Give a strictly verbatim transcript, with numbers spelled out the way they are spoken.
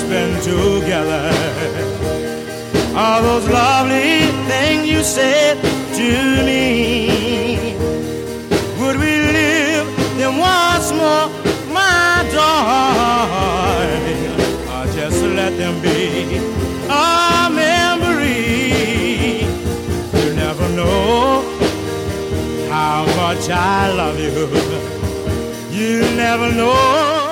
spent together. All those lovely things you said to me. Would we live them once more, my darling? Or just let them be a memory. You never know how much I love you. You never know